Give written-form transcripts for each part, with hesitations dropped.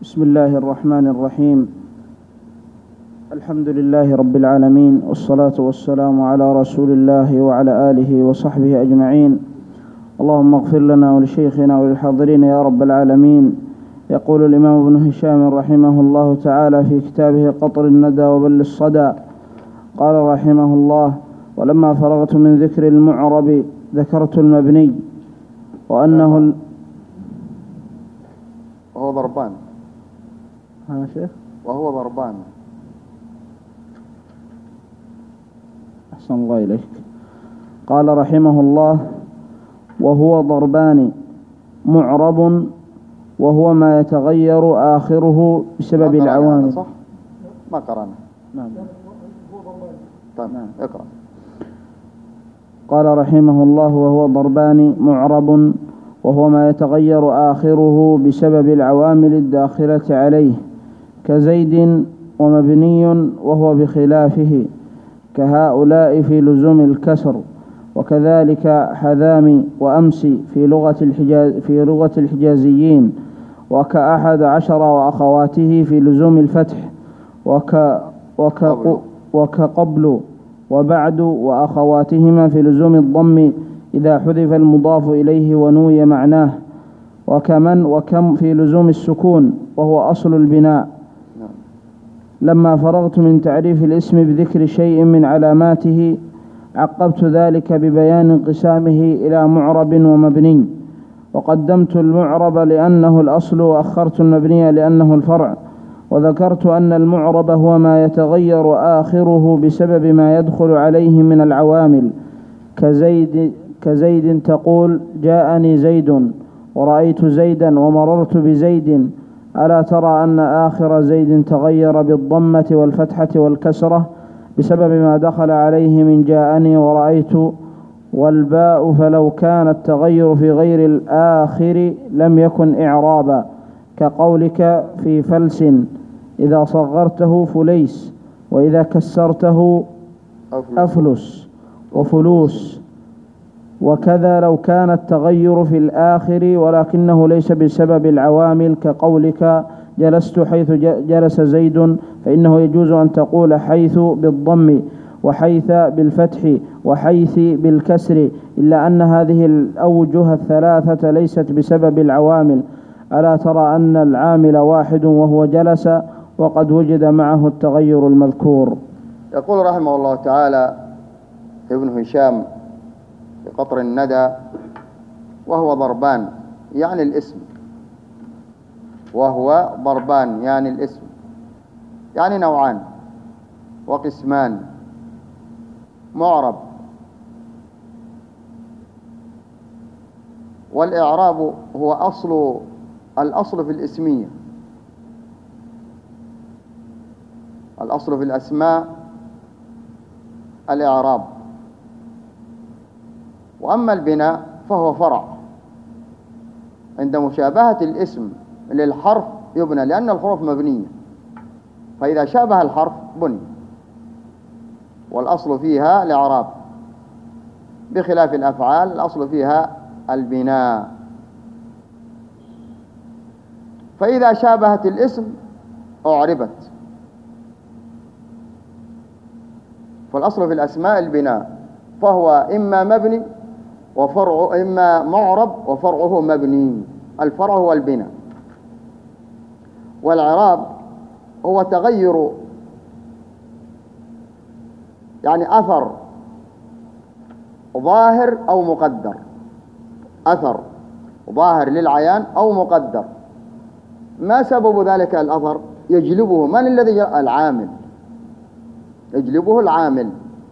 بسم الله الرحمن الرحيم. الحمد لله رب العالمين، والصلاة والسلام على رسول الله وعلى آله وصحبه أجمعين. اللهم اغفر لنا ولشيخنا وللحاضرين يا رب العالمين. يقول الإمام ابن هشام رحمه الله تعالى في كتابه قطر الندى وبل الصدى، قال رحمه الله: ولما فرغت من ذكر المعرب ذكرت المبني وأنه وهو ضربان. ها شيخ؟ وهو ضربان. أحسن الله إليك. قال رحمه الله: وهو ضربان معرب وهو ما يتغير آخره بسبب العوامل. صح؟ ما قرأنا. نعم. طيب نعم. اقرأ. قال رحمه الله: وهو ضربان معرب وهو ما يتغير آخره بسبب العوامل الداخلة عليه، كزيد ومبني وهو بخلافه، كهؤلاء في لزوم الكسر، وكذلك حذام وأمس في لغة الحجازيين، وكأحد عشر وأخواته في لزوم الفتح، وكقبل وبعد وأخواتهما في لزوم الضم إذا حذف المضاف إليه ونوي معناه، وكمن وكم في لزوم السكون وهو أصل البناء. لما فرغت من تعريف الاسم بذكر شيء من علاماته عقبت ذلك ببيان انقسامه إلى معرب ومبني، وقدمت المعرب لأنه الأصل وأخرت المبني لأنه الفرع، وذكرت أن المعرب هو ما يتغير آخره بسبب ما يدخل عليه من العوامل، كزيد تقول: جاءني زيد، ورأيت زيدا، ومررت بزيد. ألا ترى أن آخر زيد تغير بالضمة والفتحة والكسرة بسبب ما دخل عليه من جاءني ورأيت والباء، فلو كان التغير في غير الآخر لم يكن إعرابا، كقولك في فلس إذا صغرته فليس، وإذا كسرته أفلس وفلوس. وكذا لو كان التغير في الآخر ولكنه ليس بسبب العوامل، كقولك جلست حيث جلس زيد، فإنه يجوز أن تقول حيث بالضم وحيث بالفتح وحيث بالكسر، إلا أن هذه الأوجه الثلاثة ليست بسبب العوامل. ألا ترى أن العامل واحد وهو جلس، وقد وجد معه التغير المذكور. يقول رحمه الله تعالى ابن هشام في قطر الندى: وهو ضربان يعني الاسم. وهو ضربان يعني الاسم، يعني نوعان وقسمان: معرب. والإعراب هو الأصل في الاسمية، الأصل في الأسماء الإعراب. وأما البناء فهو فرع، عند مشابهة الاسم للحرف يبنى، لأن الحروف مبنية، فإذا شابه الحرف بني، والأصل فيها الإعراب، بخلاف الأفعال الأصل فيها البناء. فإذا شابهت الاسم أعربت، فالأصل في الأسماء البناء، فهو إما مبني وفرعه، إما معرب وفرعه مبني، الفرع هو البناء. والإعراب هو تغير، يعني أثر ظاهر أو مقدر، أثر ظاهر للعيان أو مقدر. ما سبب ذلك الأثر؟ يجلبه من الذي؟ العامل، يجلبه العامل.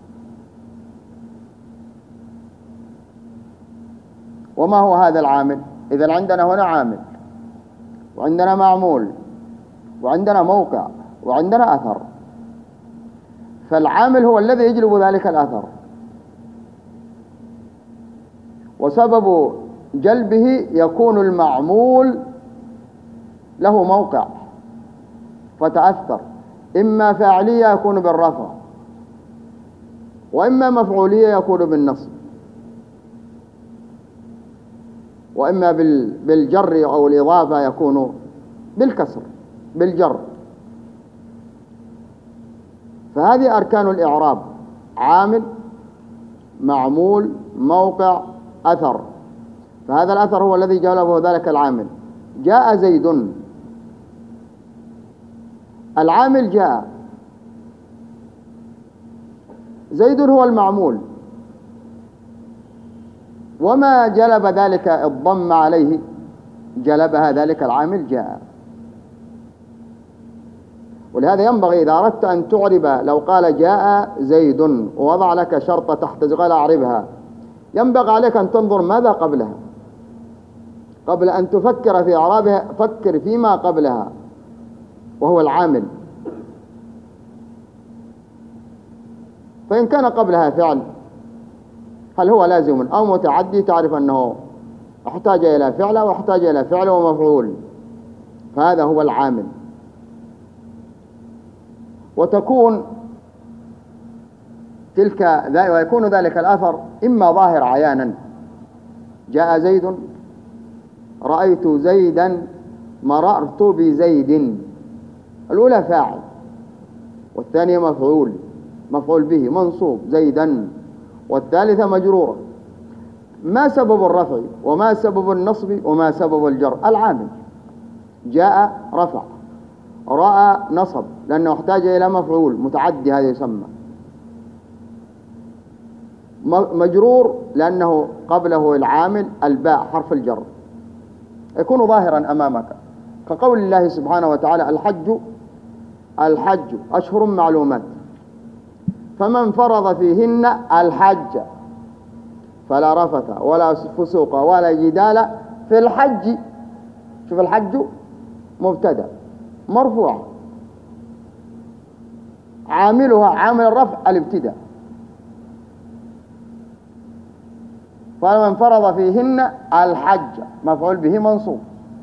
وما هو هذا العامل؟ إذن عندنا هنا عامل، وعندنا معمول، وعندنا موقع، وعندنا أثر. فالعامل هو الذي يجلب ذلك الأثر، وسبب جلبه يكون المعمول له موقع فتأثر، إما فاعلية يكون بالرفع، وإما مفعولية يكون بالنصب، وإما بالجر أو الإضافة يكون بالكسر. بالجر. فهذه أركان الإعراب: عامل، معمول، موقع، أثر. فهذا الأثر هو الذي جلبه ذلك العامل. جاء زيد، العامل جاء، زيد هو المعمول، وما جلب ذلك الضم عليه جلبها ذلك العامل جاء. ولهذا ينبغي إذا أردت أن تعرب، لو قال جاء زيد ووضع لك شرطة تحت قال أعربها، ينبغي عليك أن تنظر ماذا قبلها. قبل أن تفكر في إعرابها فكر فيما قبلها وهو العامل. فإن كان قبلها فعل، هل هو لازم أو متعدي، تعرف أنه احتاج إلى فعل واحتاج إلى فعل ومفعول، فهذا هو العامل. وتكون ويكون ذلك الأثر إما ظاهر عيانا: جاء زيد، رأيت زيدا، مررت بزيد. الأولى فاعل والثانية مفعول به منصوب زيدا، والثالثة مجرورة. ما سبب الرفع وما سبب النصب وما سبب الجر؟ العامل. جاء رفع، رأى نصب لأنه احتاج إلى مفعول متعدي، هذا يسمى. مجرور لأنه قبله العامل الباء حرف الجر، يكون ظاهرا أمامك، كقول الله سبحانه وتعالى: الحج أشهر معلومات، فمن فرض فيهن الحج فلا رفث ولا فسوق ولا جدال في الحج. شوف، الحج مبتدأ مرفوع، عاملها عامل الرفع الابتداء. فمن فرض فيهن الحج مفعول به منصوب.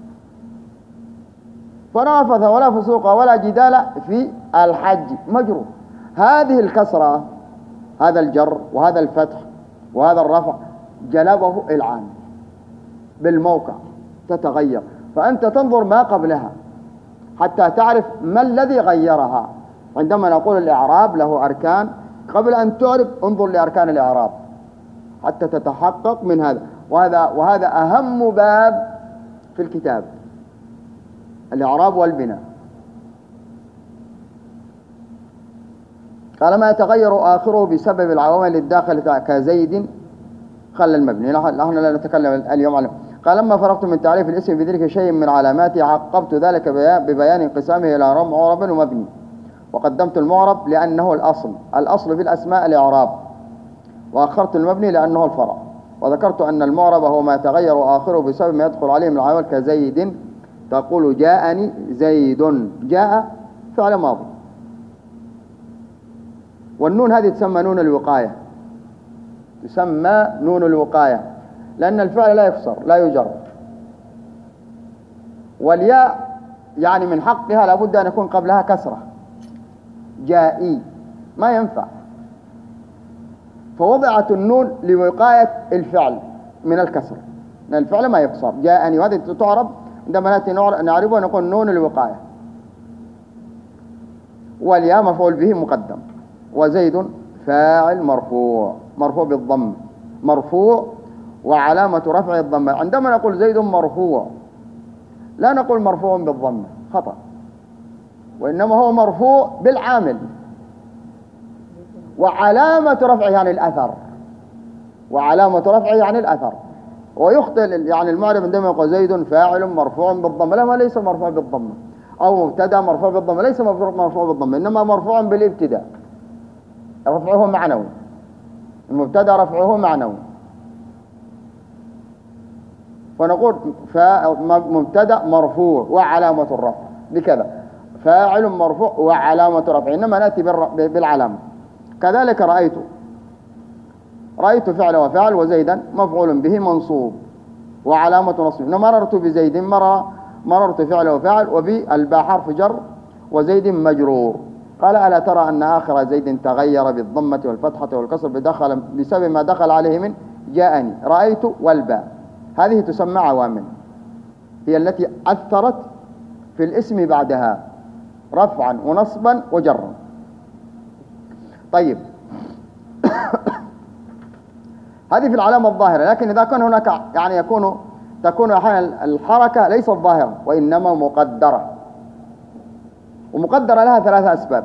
فلا رفث ولا فسوق ولا جدال في الحج مجرور. هذه الكسرة، هذا الجر وهذا الفتح وهذا الرفع جلبه العامل بالموقع، تتغير. فأنت تنظر ما قبلها حتى تعرف ما الذي غيرها. عندما نقول الإعراب له أركان، قبل أن تعرب انظر لأركان الإعراب حتى تتحقق من هذا. وهذا أهم باب في الكتاب، الإعراب والبناء. قال: ما يتغير آخره بسبب العوامل الداخلة كزيد. خلى المبني، نحن لا نتكلم اليوم عنه. قال: لما فرغت من تعريف الاسم بذلك شيء من علاماته عقبت ذلك ببيان انقسامه إلى معرب ومبني، وقدمت المعرب لأنه الأصل في الأسماء الإعراب، وأخرت المبني لأنه الفرع، وذكرت أن المعرب هو ما يتغير آخره بسبب ما يدخل عليه من العوامل كزيد. تقول: جاءني زيد. جاء فعل ماضي، والنون هذه تسمى نون الوقاية، تسمى نون الوقاية لأن الفعل لا يكسر لا يجر. والياء يعني من حقها لابد أن يكون قبلها كسرة، جائي ما ينفع، فوضعت النون لوقاية الفعل من الكسر، لأن الفعل ما يكسر. جاءني، وهذه تعرب عندما نأتي نعربها نقول نون الوقاية. والياء مفعول به مقدم، وزيد فاعل مرفوع بالضم، مرفوع وعلامة رفع الضمة. عندما نقول زيد مرفوع لا نقول مرفوع بالضمة، خطأ، وإنما هو مرفوع بالعامل، وعلامة رفعه يعني الأثر، وعلامة رفعه يعني الأثر. ويخطئ يعني المعرب عندما يقول زيد فاعل مرفوع بالضمة، لا، ليس مرفوع بالضمة، أو مبتدأ مرفوع بالضمة، ليس مرفوع بالضمة، إنما مرفوع بالابتداء، رفعه معنوي، المبتدأ رفعه معنوي. فنقول مبتدأ مرفوع وعلامة الرفع بكذا، فاعل مرفوع وعلامة رفع، إنما نأتي بالعلامة. كذلك رأيت فعل وفعل، وزيدا مفعول به منصوب وعلامة نصبه. مررت بزيد، مررت فعل وفعل، وبالباء حرف جر، وزيد مجرور. قال: ألا ترى أن آخر زيد تغير بالضمة والفتحة والكسر بسبب ما دخل عليه من جاءني. رأيت والباء هذه تسمى عوامل، هي التي أثرت في الاسم بعدها. رفعا ونصبا وجرا. طيب هذه في العلامة الظاهرة، لكن إذا كان هناك يعني تكون أحيانا الحركة ليست ظاهرة وإنما مقدرة، ومقدرة لها 3 أسباب.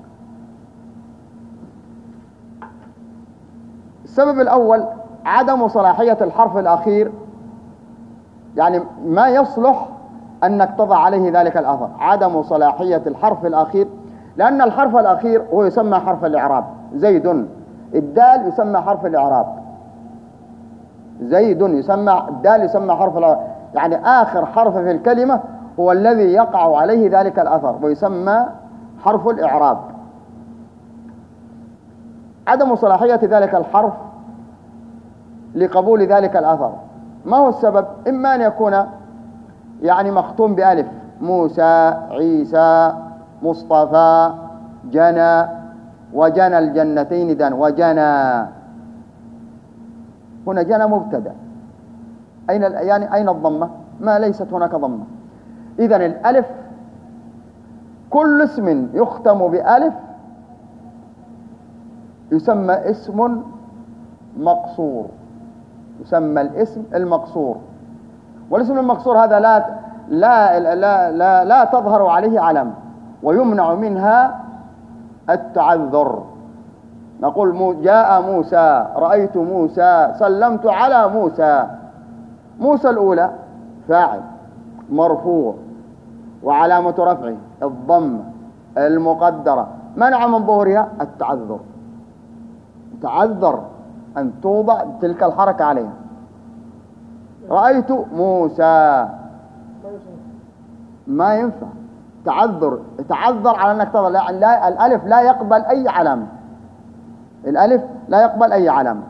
السبب الأول عدم صلاحية الحرف الأخير، يعني ما يصلح أنك تضع عليه ذلك الأثر، عدم صلاحية الحرف الأخير، لأن الحرف الأخير هو يسمى حرف الإعراب. زيد، الدال يسمى حرف الإعراب، زيد يسمى، الدال يسمى حرف الإعراب، يعني آخر حرف في الكلمة هو الذي يقع عليه ذلك الأثر ويسمى حرف الإعراب. عدم صلاحية ذلك الحرف لقبول ذلك الأثر، ما هو السبب؟ إما أن يكون يعني مختوم بألف، موسى، عيسى، مصطفى، جنى، وجنى الجنتين دان، وجنى، هنا جنى مبتدأ، أين الضمة؟ ما ليست هناك ضمة. إذن الألف، كل اسم يختم بألف يسمى اسم مقصور، يسمى الاسم المقصور. والاسم المقصور هذا لا تظهر عليه علم، ويمنع منها التعذر. نقول جاء موسى، رأيت موسى، سلمت على موسى. موسى الأولى فاعل مرفوع وعلامة رفعه الضمة المقدرة، منع من ظهورها التعذر، تعذر أن توضع تلك الحركة عليها. رأيت موسى، ما ينفع، تعذر على أنك تضع، الألف لا يقبل أي علامة، الألف لا يقبل أي علامة.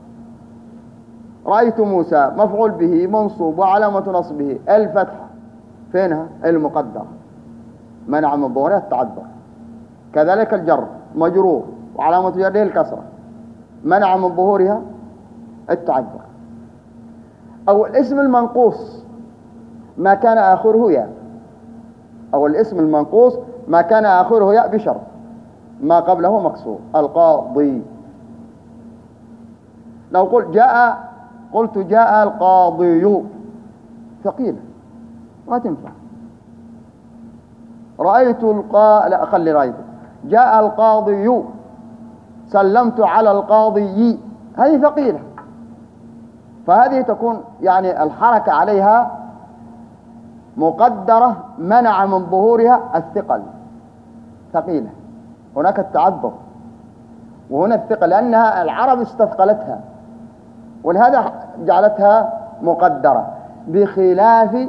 رأيت موسى مفعول به منصوب وعلامة نصبه الفتحة، فينها؟ المقدرة، منع من ظهورها التعذر. كذلك الجر مجرور وعلامة جره الكسرة، منع من ظهورها التعذر. أو الاسم المنقوص ما كان آخره ياء، أو الاسم المنقوص ما كان آخره ياء بشرط ما قبله مكسور. القاضي، لو قلت جاء القاضي، ثقيلة ما تنفع. لا خلي رأيت، جاء القاضي، سلمت على القاضي، هذه ثقيلة، فهذه تكون يعني الحركة عليها مقدرة، منع من ظهورها الثقل، ثقيلة. هناك التعذر وهنا الثقل، لأنها العرب استثقلتها ولهذا جعلتها مقدرة، بخلاف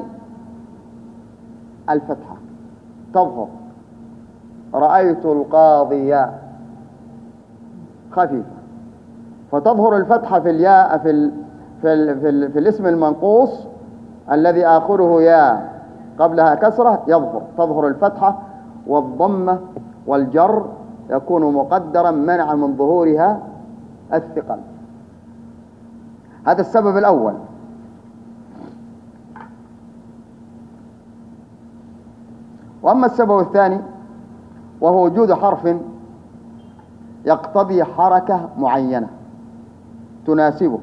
الفتحة تظهر. رأيت القاضي خفيفة، فتظهر الفتحة في الياء في الاسم المنقوص الذي آخره ياء قبلها كسرة، تظهر الفتحة، والضمة والجر يكون مقدرا منع من ظهورها الثقل. هذا السبب الأول. وأما السبب الثاني وهو وجود حرف يقتضي حركة معينة تناسبه،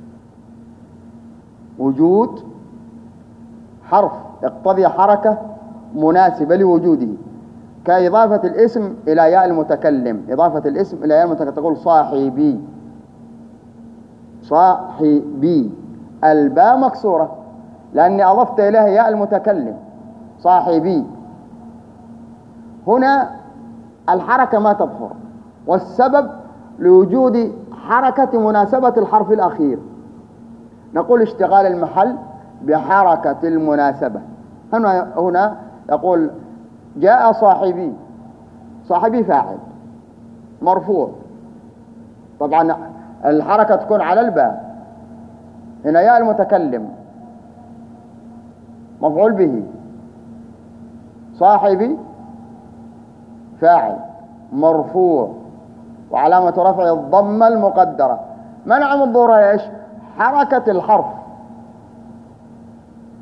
وجود حرف يقتضي حركة مناسبة لوجوده، كإضافة الاسم إلى ياء المتكلم. إضافة الاسم إلى ياء المتكلم، تقول صاحبي، صاحبي، الباء مكسورة لأني أضفت إليها ياء المتكلم، صاحبي. هنا الحركة ما تظهر، والسبب لوجود حركة مناسبة الحرف الأخير. نقول اشتغال المحل بحركة المناسبة. هنا يقول جاء صاحبي، صاحبي فاعل مرفوع، طبعا الحركة تكون على الباء. هنا ياء المتكلم مفعول به، صاحبي فاعل مرفوع وعلامة رفعه الضمة المقدرة، منع من ظهورها ايش؟ حركة الحرف،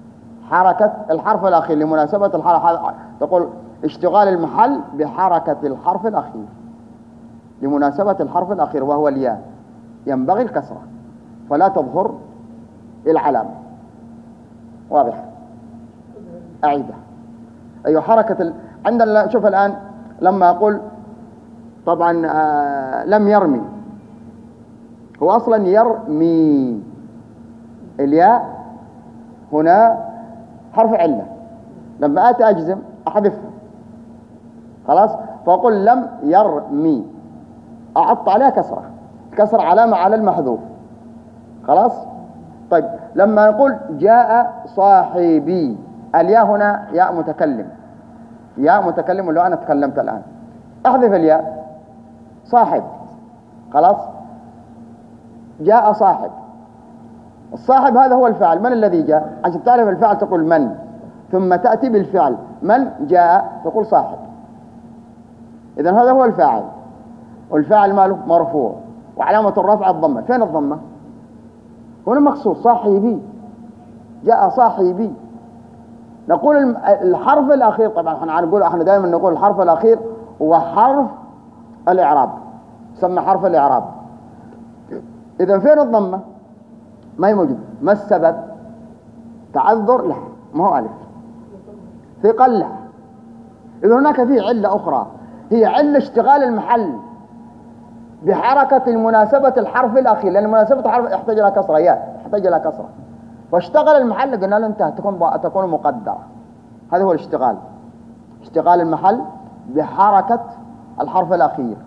حركة الحرف الأخير لمناسبة الحرف، تقول اشتغال المحل بحركة الحرف الأخير لمناسبة الحرف الأخير وهو الياء، ينبغي الكسرة فلا تظهر العلامة. واضح؟ أعيدها. أي حركة عندنا شوف الآن لما أقول طبعا لم يرمي، هو أصلا يرمي، الياء هنا حرف علة، لما آتي أجزم أحذفها خلاص، فأقول لم يرمي أحط عليها كسرة، كسر علامة على المحذوف خلاص. طيب لما نقول جاء صاحبي، الياء هنا ياء متكلم، ياء متكلم لو أنا تكلمت الآن، أحذف الياء، صاحب خلاص، جاء صاحب. الصاحب هذا هو الفاعل، من الذي جاء؟ عشان تعرف الفاعل تقول من، ثم تأتي بالفعل، من جاء تقول صاحب. إذن هذا هو الفاعل، والفاعل ماله مرفوع وعلامة الرفع الضمة. فين الضمة؟ هنا مقصود صاحبي، جاء صاحبي. نقول الحرف الأخير، طبعا احنا دائما نقول الحرف الأخير هو حرف الإعراب، يسمى حرف الإعراب. إذن فين الضمة؟ ما هي موجودة. ما السبب؟ تعذر له، ما هو ألف، ثقل له. إذن هناك فيه علة أخرى، هي علة اشتغال المحل بحركة المناسبة الحرف الأخير، لأن مناسبة الحرف يحتاج إلى كسرة، يحتاج إلى كسرة، فاشتغل المحل قلنا له انتهى، تكون مقدرة. هذا هو الاشتغال، اشتغال المحل بحركة الحرف الأخير.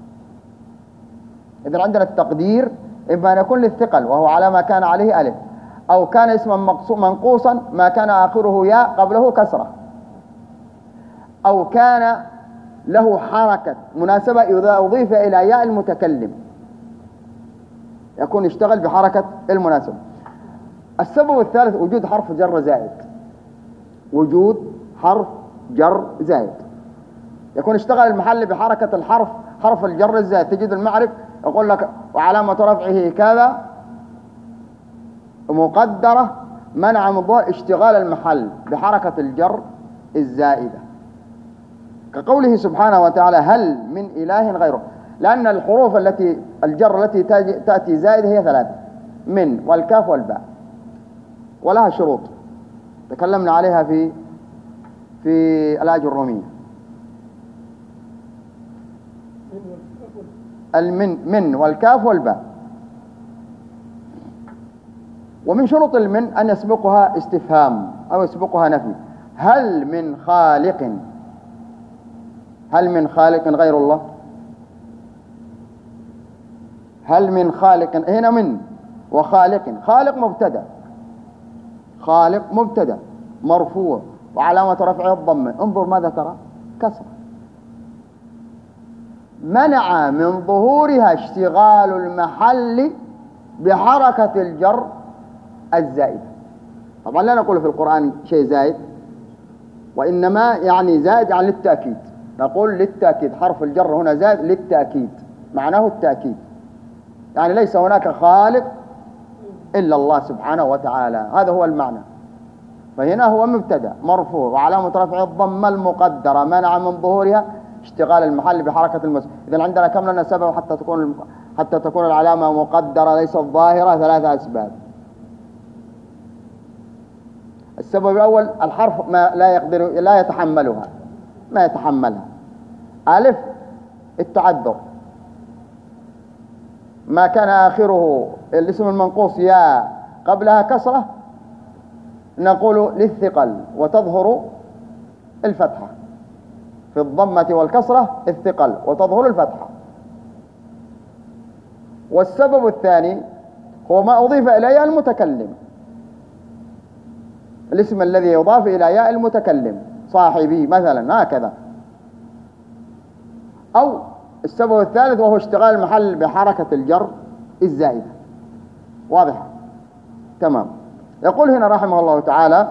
إذن عندنا التقدير إما أن يكون للثقل وهو على ما كان عليه ألف، أو كان اسما منقوصا ما كان آخره ياء قبله كسرة، أو كان له حركة مناسبة إذا أضيف إلى ياء المتكلم يكون اشتغل بحركة المناسبة. السبب الثالث وجود حرف جر زائد، وجود حرف جر زائد، يكون اشتغل المحل بحركة الحرف، حرف الجر الزائد. تجد المعرف يقول لك وعلامة رفعه كذا مقدرة منع من ظهور اشتغال المحل بحركة الجر الزائدة، كقوله سبحانه وتعالى هل من إله غيره، لأن الحروف الجر التي تأتي زائدة هي ثلاثة، من والكاف والباء، ولها شروط تكلمنا عليها في الآية الرومية. من والكاف والباء. ومن شروط المن أن يسبقها استفهام أو يسبقها نفي. هل من خالق، هل من خالق غير الله؟ هل من خالق، هنا من وخالق، خالق مبتدأ، خالق مبتدأ مرفوع وعلامة رفعه الضمة، انظر ماذا ترى؟ كسر. منع من ظهورها اشتغال المحل بحركة الجر الزائد. طبعا لا نقول في القرآن شيء زائد، وإنما يعني زائد يعني للتأكيد، نقول للتأكيد، حرف الجر هنا زائد للتأكيد، معناه التأكيد، يعني ليس هناك خالق إلا الله سبحانه وتعالى، هذا هو المعنى. فهنا هو مبتدأ مرفوع وعلامة رفعه الضمة المقدرة منع من ظهورها اشتغال المحل بحركة المسبوق. إذن عندنا كم لنا سبب حتى تكون العلامة مقدرة ليست ظاهرة؟ ثلاثة أسباب. السبب الأول الحرف ما لا يتحملها، ما يتحملها. ألف التعذر، ما كان آخره الاسم المنقوص يا قبلها كسرة نقول للثقل وتظهر الفتحة، في الضمة والكسرة الثقل وتظهر الفتحة. والسبب الثاني هو ما أضيف إلى ياء المتكلم، الاسم الذي يضاف إلى ياء المتكلم، صاحبي مثلا هكذا. أو السبب الثالث وهو اشتغال المحل بحركة الجر الزائدة. واضح؟ تمام. يقول هنا رحمه الله تعالى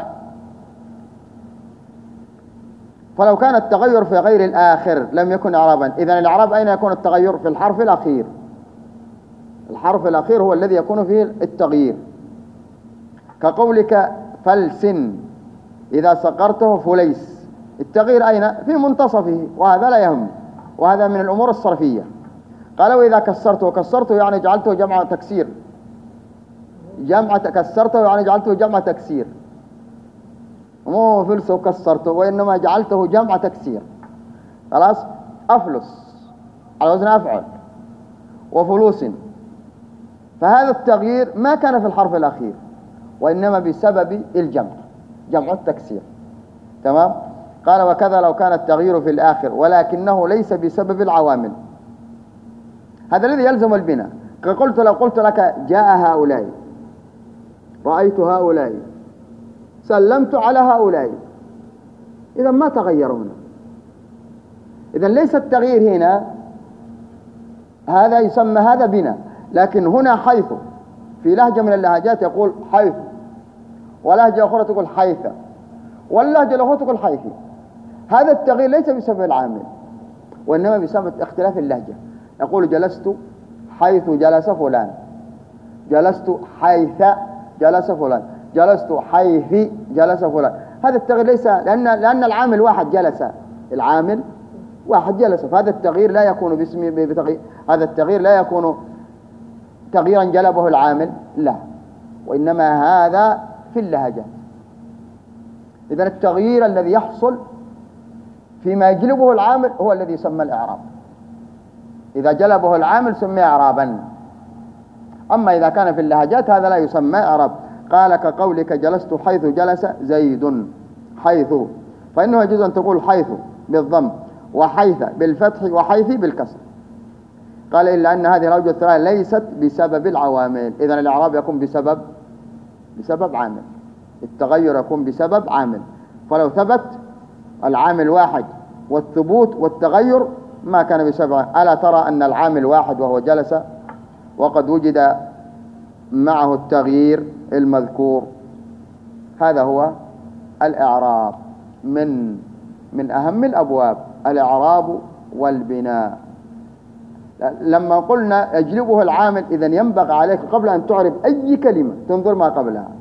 فلو كان التغير في غير الآخر لم يكن إعرابا. إذن الإعراب أين يكون التغير؟ في الحرف الأخير، الحرف الأخير هو الذي يكون فيه التغيير، كقولك فلسن إذا صقرته فليس، التغيير أين؟ في منتصفه، وهذا لا يهم، وهذا من الأمور الصرفية. قال وإذا كسرته يعني جعلته جمع تكسير، كسرته يعني جعلته جمع تكسير، مو فلس وكسرته، وإنما جعلته جمع تكسير. خلاص، أفلس على وزن أفعل، وفلوس، فهذا التغيير ما كان في الحرف الأخير، وإنما بسبب الجمع، جمع التكسير. تمام. قال وكذا لو كان التغيير في الآخر ولكنه ليس بسبب العوامل، هذا الذي يلزم البناء. لو قلت لك جاء هؤلاء، رأيت هؤلاء، سلمت على هؤلاء، إذا ما تغيروا هنا، إذا ليس التغيير هنا، هذا يسمى هذا بناء. لكن هنا حيث، في لهجة من اللهجات يقول حيث، ولهجة أخرى تقول حيث، واللهجة الأخرى تقول حيث. هذا التغيير ليس بسبب العامل، وإنما بسبب اختلاف اللهجة. يقول جلست حيث جلس فلان، جلست حيث جلس فلان، جلست حيث جلس فلان. هذا التغيير ليس، لأن العامل واحد جلس، العامل واحد جلس، فهذا التغيير لا يكون بتغيير، هذا التغيير لا يكون تغييرا جلبه العامل، لا، وإنما هذا في اللهجة. إذن التغيير الذي يحصل فيما يجلبه العامل هو الذي يسمى الإعراب. إذا جلبه العامل سمي إعرابا، أما إذا كان في اللهجات هذا لا يسمى إعراب. قال كقولك جلست حيث جلس زيد، حيث، فإنه يجوز أن تقول حيث بالضم، وحيث بالفتح، وحيث بالكسر. قال إلا أن هذه الأوجه الثلاثة ليست بسبب العوامل. إذن الإعراب يكون بسبب عامل، التغير يكون بسبب عامل. فلو ثبت العامل واحد والثبوت والتغير ما كان بسبب. ألا ترى أن العامل واحد وهو جلس، وقد وجد معه التغيير المذكور. هذا هو الإعراب، من أهم الأبواب، الإعراب والبناء. لما قلنا يجلبه العامل، إذن ينبغي عليك قبل أن تعرب أي كلمة تنظر ما قبلها،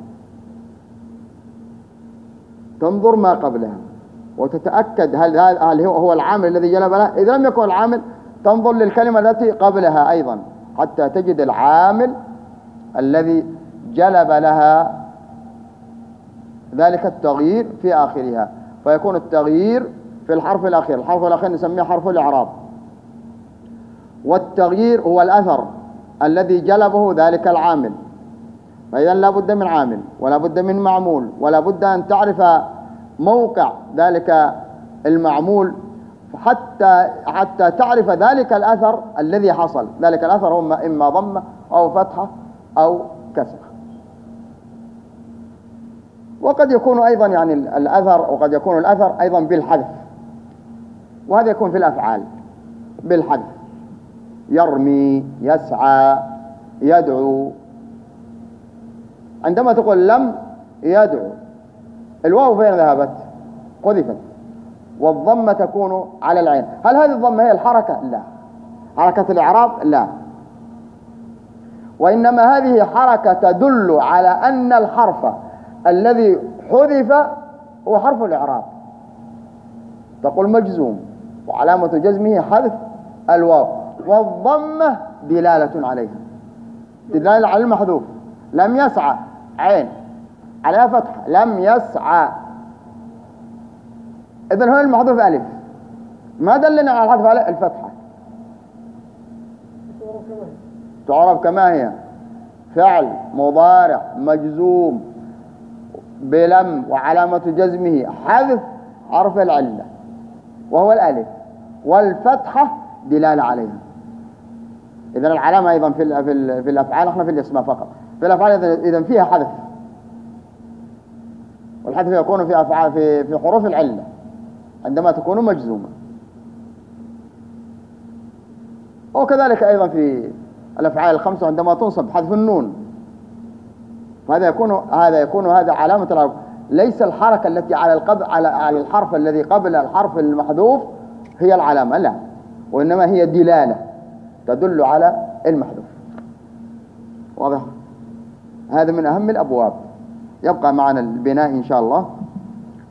تنظر ما قبلها وتتأكد هل هو العامل الذي جلب لها. إذا لم يكن العامل تنظر للكلمة التي قبلها أيضا حتى تجد العامل الذي جلب لها ذلك التغيير في آخرها، فيكون التغيير في الحرف الأخير. الحرف الأخير نسميه حرف الإعراب، والتغيير هو الأثر الذي جلبه ذلك العامل. فإذا لا بد من عامل، ولا بد من معمول، ولا بد أن تعرف موقع ذلك المعمول حتى تعرف ذلك الأثر الذي حصل. ذلك الأثر هو إما ضمة أو فتحة أو كسر. وقد يكون أيضا يعني الأثر، وقد يكون الأثر أيضا بالحذف، وهذا يكون في الأفعال بالحذف، يرمي، يسعى، يدعو. عندما تقول لم يدعو، الواو فين ذهبت؟ قذفت، والضمة تكون على العين. هل هذه الضمة هي الحركة؟ لا. حركة الإعراب؟ لا، وإنما هذه حركة تدل على أن الحرف الذي حذف هو حرف الإعراب. تقول مجزوم وعلامة جزمه حذف الواو، والضمة دلالة عليها، دلالة على المحذوف. لم يسعى، عين عليها فتح، لم يسعى، إذن هنا المحذوف ألف. ما دلنا على الحذف على الفتحة، تعرف كما هي، فعل مضارع مجزوم بلم وعلامة جزمه حذف حرف العلة وهو الألف، والفتحة دلالة عليها. إذن العلامة أيضا في الأفعال، احنا في الاسماء فقط. في الأفعال إذن فيها حذف، والحذف يكون في أفعال في حروف العلة عندما تكون مجزومة، وكذلك أيضا في الأفعال الخمسة عندما تنصب حذف النون. فهذا يكون هذا علامة العرب، ليس الحركة التي على الحرف الذي قبل الحرف المحذوف هي العلامة، لا، وإنما هي دلالة تدل على المحذوف. واضح؟ هذا من أهم الأبواب. يبقى معنا البناء إن شاء الله،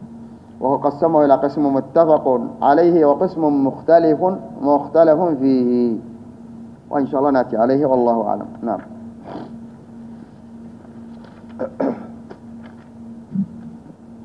وهو قسمه إلى قسم متفق عليه وقسم مختلف فيه، وإن شاء الله نأتي عليه والله أعلم. نعم.